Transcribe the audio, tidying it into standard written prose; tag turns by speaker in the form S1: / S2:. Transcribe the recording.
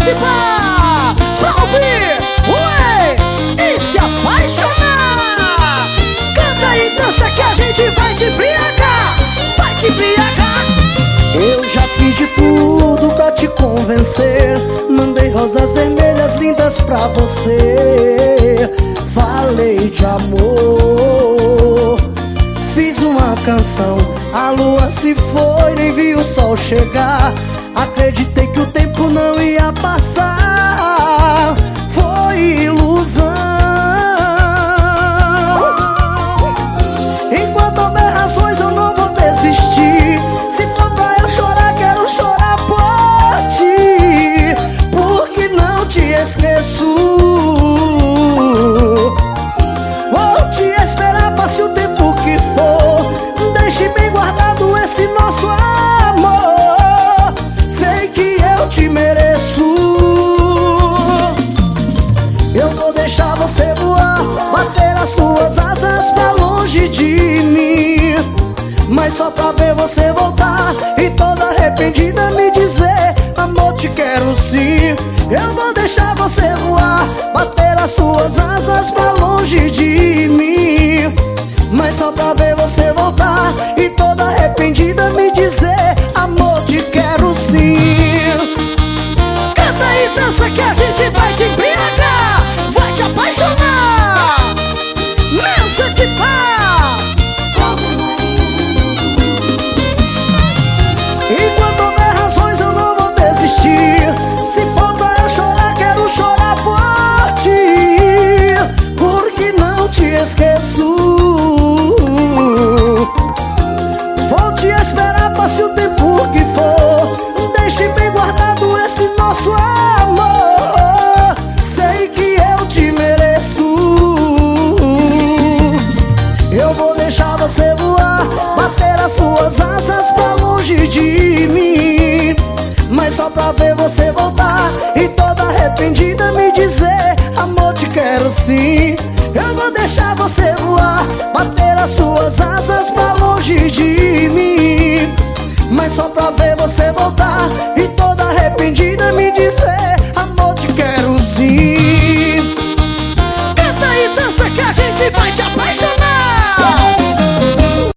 S1: participar, pra ouvir, ué, e se apaixonar. Canta e dança que a gente vai te embriagar, vai te embriagar.
S2: Eu já fiz de tudo pra te convencer. Mandei rosas vermelhas lindas pra você. Falei de amor, fiz uma canção. A lua se foi, nem vi o sol chegar. Acreditei que o tempo não ia passar. Foi ilusão. Enquanto houver razões eu não vou desistir. Se for pra eu chorar, quero chorar por ti, porque não te esqueço. Vou te esperar, passe o tempo que for. Deixe bem guardado esse nosso amor. Sei que eu te mereço. Eu vou deixar você voar, bater as suas asas pra longe de mim, mas só pra ver você voltar e toda arrependida me dizer: amor, te quero sim. Eu vou deixar você voar, bater as suas asas pra longe de mim, mas só pra ver você voltar e toda arrependida me dizer: amor, te quero sim.
S1: Canta e dança que a gente vai te embriagar, vai te apaixonar. Nessa de pá.
S2: Enquanto houver razões eu não vou desistir. Se for pra eu chorar, quero chorar por ti, porque não te esqueço. Vou te esperar, passe o tempo que for. Deixe bem guardado esse nosso amor. Sei que eu te mereço. Eu vou deixar você voar, bater as suas asas pra longe de mim, mas só pra ver você voltar e toda arrependida me dizer: amor, te quero sim. Eu vou deixar você voar, bater as suas asas pra longe de mim, mas só pra ver você voltar